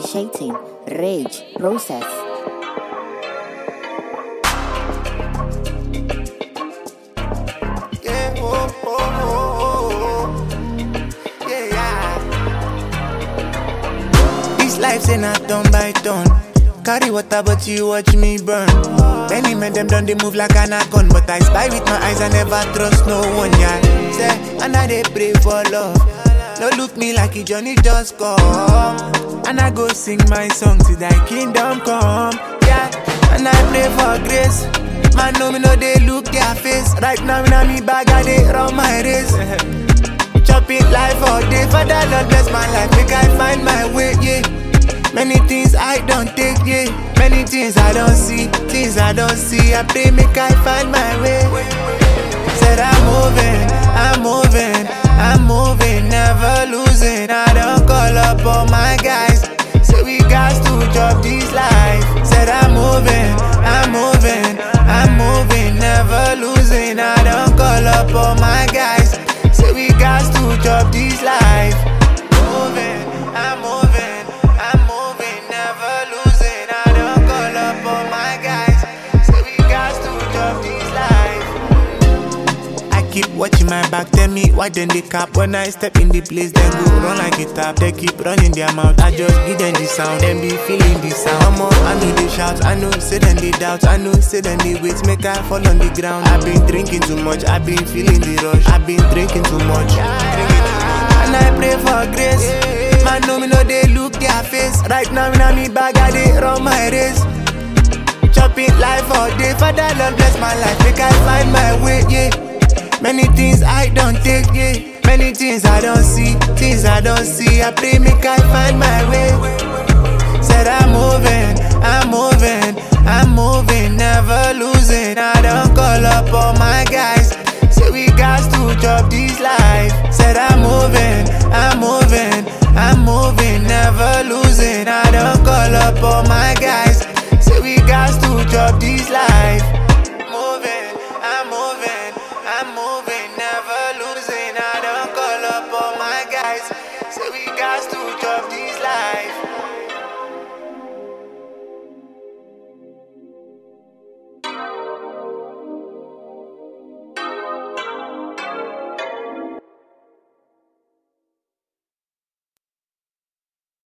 initiating rage process. Yeah, oh, oh, oh, oh. Yeah. This life's in a turn by turn. Carry water, but you watch me burn. Many men them done they move like an icon, but I spy with my eyes, I never trust no one, yeah. Say, and I they pray for love. No look me like a Johnny just come. And I go sing my song till thy kingdom come, yeah. And I pray for grace. Man, no me know they look their face. Right now in me bag, I they run my race. Chop it life all day, Father Lord bless my life, make I find my way, yeah. Many things I don't take, yeah. Many things I don't see, things I don't see. I pray make I find my way. Said I'm moving, never losing. I don't call up all my guys. Say we got to drop this life. Said I'm moving, never losing. I don't call up all my guys. Say we got to drop this life. I'm moving, never losing. I don't call up all my guys. Say we got to drop this life. I keep watching my back, tell me why then they cap. When I step in the place, then go run like a tap. They keep running their mouth, I just give them the sound. Then be feeling the sound. I know they shout, I know say then they doubt. I know say then they wait, make I fall on the ground. I've been drinking too much, I've been feeling the rush. I've been drinking too much. And I pray for grace. Man, no me know they look their face. Right now in me bag, I they run my race. Chop it life all day, Father Lord bless my life, make I find my way, yeah. Many things I don't take, yeah. Many things I don't see, things I don't see. I pray make I find my way. Said I'm moving, never losing. I don't call up all my guys. Say we got to drop this life. Said I'm moving, never losing. I don't call up all my guys. Say we got to drop this